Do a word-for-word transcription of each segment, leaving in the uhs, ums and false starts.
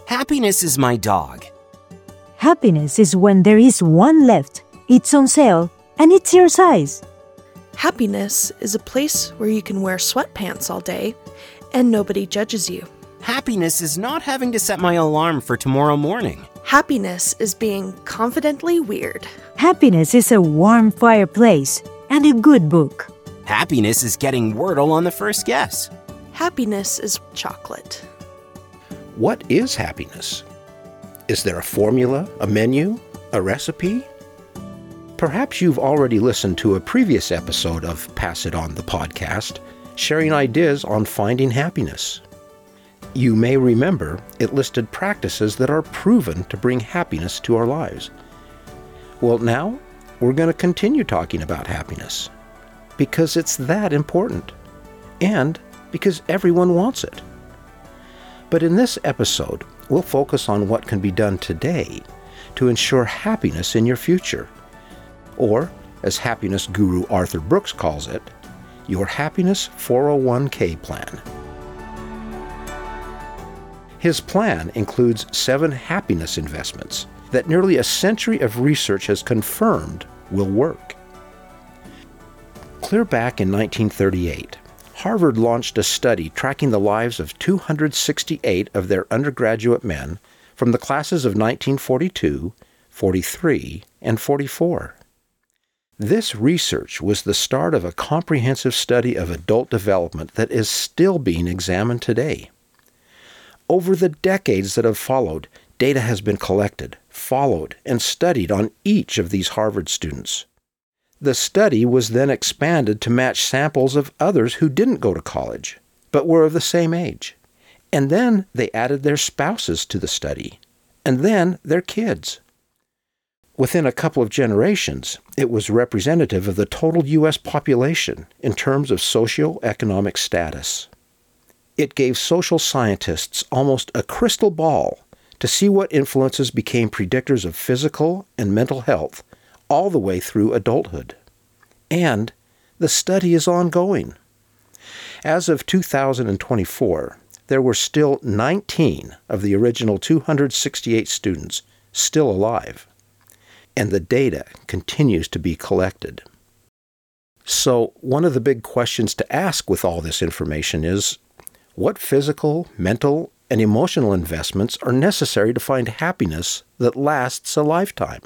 Happiness is my dog. Happiness is when there is one left, it's on sale, and it's your size. Happiness is a place where you can wear sweatpants all day and nobody judges you. Happiness is not having to set my alarm for tomorrow morning. Happiness is being confidently weird. Happiness is a warm fireplace and a good book. Happiness is getting Wordle on the first guess. Happiness is chocolate. What is happiness? Is there a formula, a menu, a recipe? Perhaps you've already listened to a previous episode of Pass It On the podcast, sharing ideas on finding happiness. You may remember it listed practices that are proven to bring happiness to our lives. Well, now we're going to continue talking about happiness because it's that important and because everyone wants it. But in this episode, we'll focus on what can be done today to ensure happiness in your future. Or, as happiness guru Arthur Brooks calls it, your happiness four oh one k plan. His plan includes seven happiness investments that nearly a century of research has confirmed will work. Clear back in nineteen thirty-eight, Harvard launched a study tracking the lives of two hundred sixty-eight of their undergraduate men from the classes of nineteen forty-two, forty-three, and forty-four. This research was the start of a comprehensive study of adult development that is still being examined today. Over the decades that have followed, data has been collected, followed, and studied on each of these Harvard students. The study was then expanded to match samples of others who didn't go to college, but were of the same age. And then they added their spouses to the study, and then their kids. Within a couple of generations, it was representative of the total U S population in terms of socioeconomic status. It gave social scientists almost a crystal ball to see what influences became predictors of physical and mental health all the way through adulthood. And the study is ongoing. As of two thousand twenty-four, there were still nineteen of the original two hundred sixty-eight students still alive. And the data continues to be collected. So one of the big questions to ask with all this information is, what physical, mental, and emotional investments are necessary to find happiness that lasts a lifetime?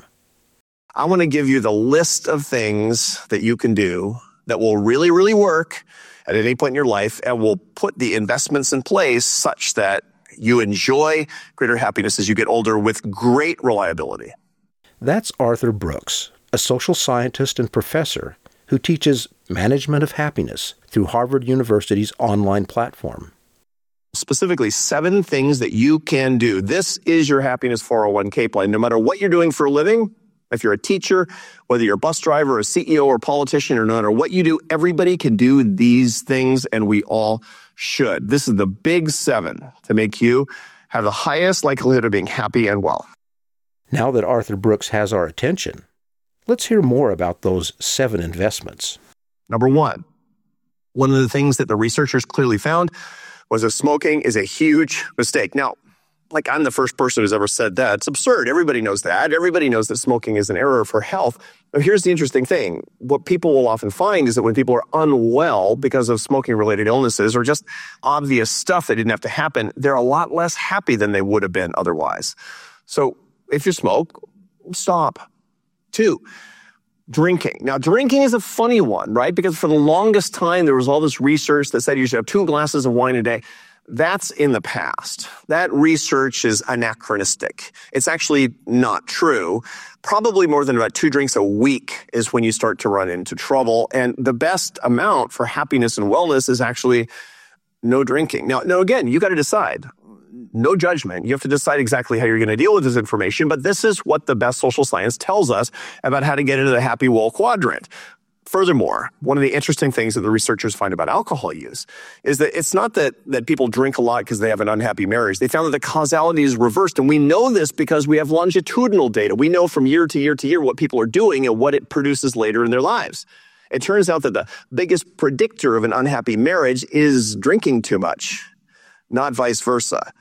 I want to give you the list of things that you can do that will really, really work at any point in your life and will put the investments in place such that you enjoy greater happiness as you get older with great reliability. That's Arthur Brooks, a social scientist and professor who teaches management of happiness through Harvard University's online platform. Specifically, seven things that you can do. This is your happiness four oh one k plan. No matter what you're doing for a living, if you're a teacher, whether you're a bus driver, a C E O, or politician, or no matter what you do, everybody can do these things, and we all should. This is the big seven to make you have the highest likelihood of being happy and well. Now that Arthur Brooks has our attention, let's hear more about those seven investments. Number one, one of the things that the researchers clearly found was that smoking is a huge mistake. Now, like I'm the first person who's ever said that. It's absurd. Everybody knows that. Everybody knows that smoking is an error for health. But here's the interesting thing. What people will often find is that when people are unwell because of smoking-related illnesses or just obvious stuff that didn't have to happen, they're a lot less happy than they would have been otherwise. So if you smoke, stop. Two, drinking. Now, drinking is a funny one, right? Because for the longest time, there was all this research that said you should have two glasses of wine a day. That's in the past. That research is anachronistic. It's actually not true. Probably more than about two drinks a week is when you start to run into trouble. And the best amount for happiness and wellness is actually no drinking. Now, now again, you got to decide. No judgment. You have to decide exactly how you're going to deal with this information, but this is what the best social science tells us about how to get into the happy well quadrant. Furthermore, one of the interesting things that the researchers find about alcohol use is that it's not that, that people drink a lot because they have an unhappy marriage. They found that the causality is reversed, and we know this because we have longitudinal data. We know from year to year to year what people are doing and what it produces later in their lives. It turns out that the biggest predictor of an unhappy marriage is drinking too much, not vice versa.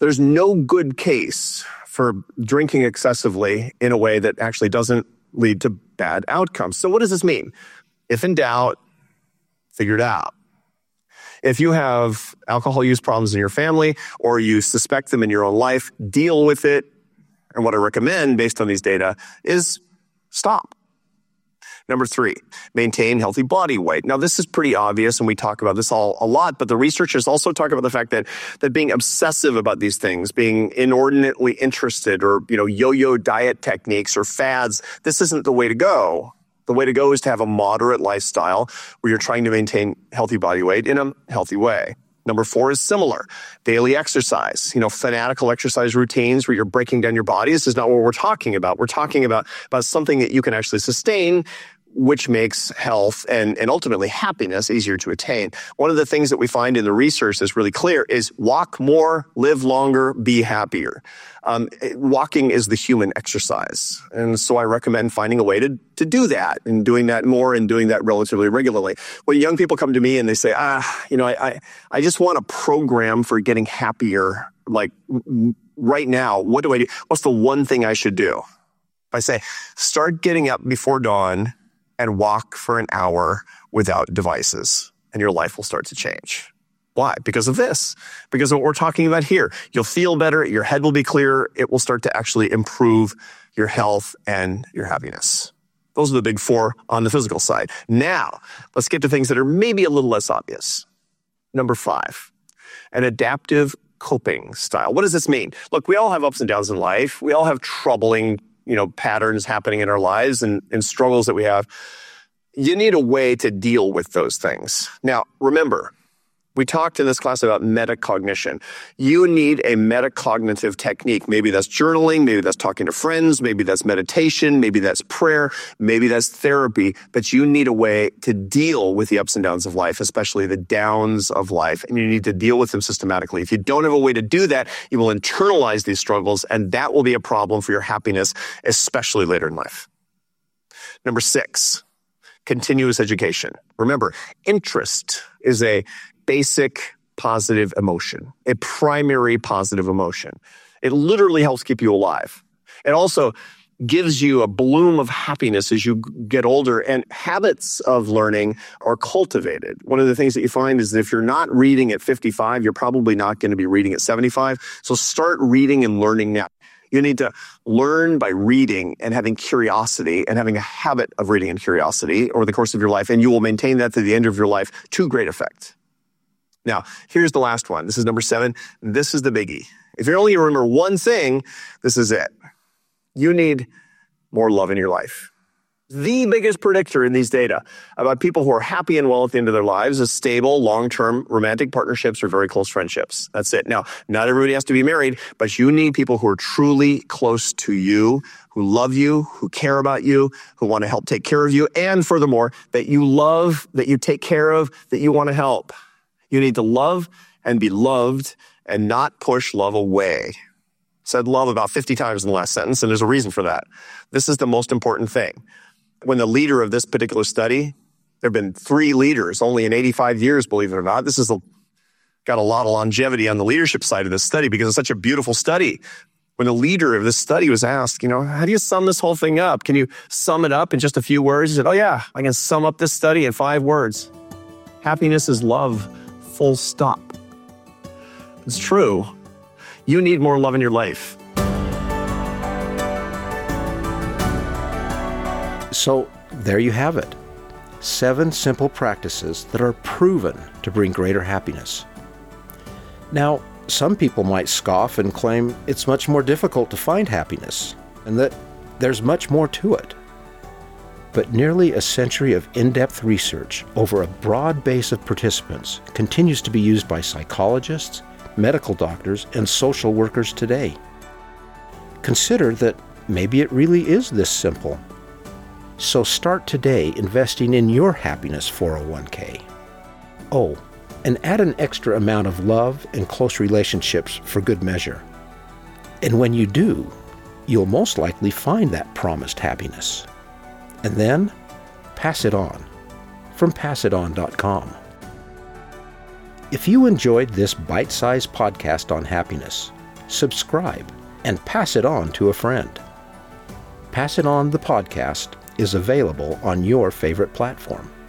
There's no good case for drinking excessively in a way that actually doesn't lead to bad outcomes. So what does this mean? If in doubt, figure it out. If you have alcohol use problems in your family or you suspect them in your own life, deal with it. And what I recommend based on these data is stop. Number three, maintain healthy body weight. Now, this is pretty obvious, and we talk about this all a lot, but the researchers also talk about the fact that that being obsessive about these things, being inordinately interested, or, you know, yo-yo diet techniques or fads, this isn't the way to go. The way to go is to have a moderate lifestyle where you're trying to maintain healthy body weight in a healthy way. Number four is similar. Daily exercise, you know, fanatical exercise routines where you're breaking down your body. This is not what we're talking about. We're talking about, about something that you can actually sustain, which makes health and, and ultimately happiness easier to attain. One of the things that we find in the research that's really clear is walk more, live longer, be happier. Um, walking is the human exercise. And so I recommend finding a way to, to do that and doing that more and doing that relatively regularly. When young people come to me and they say, ah, you know, I, I, I just want a program for getting happier, like right now, what do I do? What's the one thing I should do? I say, start getting up before dawn and walk for an hour without devices, and your life will start to change. Why? Because of this. Because of what we're talking about here. You'll feel better, your head will be clearer, it will start to actually improve your health and your happiness. Those are the big four on the physical side. Now, let's get to things that are maybe a little less obvious. Number five, an adaptive coping style. What does this mean? Look, we all have ups and downs in life. We all have troubling, you know, patterns happening in our lives and, and struggles that we have. You need a way to deal with those things. Now, remember, we talked in this class about metacognition. You need a metacognitive technique. Maybe that's journaling, maybe that's talking to friends, maybe that's meditation, maybe that's prayer, maybe that's therapy, but you need a way to deal with the ups and downs of life, especially the downs of life, and you need to deal with them systematically. If you don't have a way to do that, you will internalize these struggles, and that will be a problem for your happiness, especially later in life. Number six, continuous education. Remember, interest is a basic positive emotion, a primary positive emotion. It literally helps keep you alive. It also gives you a bloom of happiness as you get older, and habits of learning are cultivated. One of the things that you find is that if you're not reading at fifty-five, you're probably not going to be reading at seventy-five. So start reading and learning now. You need to learn by reading and having curiosity and having a habit of reading and curiosity over the course of your life, and you will maintain that to the end of your life to great effect. Now, here's the last one. This is number seven. This is the biggie. If you're only going to remember one thing, this is it. You need more love in your life. The biggest predictor in these data about people who are happy and well at the end of their lives is stable, long-term romantic partnerships or very close friendships. That's it. Now, not everybody has to be married, but you need people who are truly close to you, who love you, who care about you, who want to help take care of you, and furthermore, that you love, that you take care of, that you want to help. You need to love and be loved and not push love away. Said love about fifty times in the last sentence, and there's a reason for that. This is the most important thing. When the leader of this particular study, there have been three leaders, only in eighty-five years, believe it or not. This has got a lot of longevity on the leadership side of this study because it's such a beautiful study. When the leader of this study was asked, you know, how do you sum this whole thing up? Can you sum it up in just a few words? He said, oh yeah, I can sum up this study in five words. Happiness is love. Full stop. It's true. You need more love in your life. So there you have it. Seven simple practices that are proven to bring greater happiness. Now, some people might scoff and claim it's much more difficult to find happiness and that there's much more to it. But nearly a century of in-depth research over a broad base of participants continues to be used by psychologists, medical doctors, and social workers today. Consider that maybe it really is this simple. So start today investing in your happiness four oh one k. Oh, and add an extra amount of love and close relationships for good measure. And when you do, you'll most likely find that promised happiness. And then, pass it on from pass it on dot com. If you enjoyed this bite-sized podcast on happiness, subscribe, and pass it on to a friend. Pass It On the podcast is available on your favorite platform.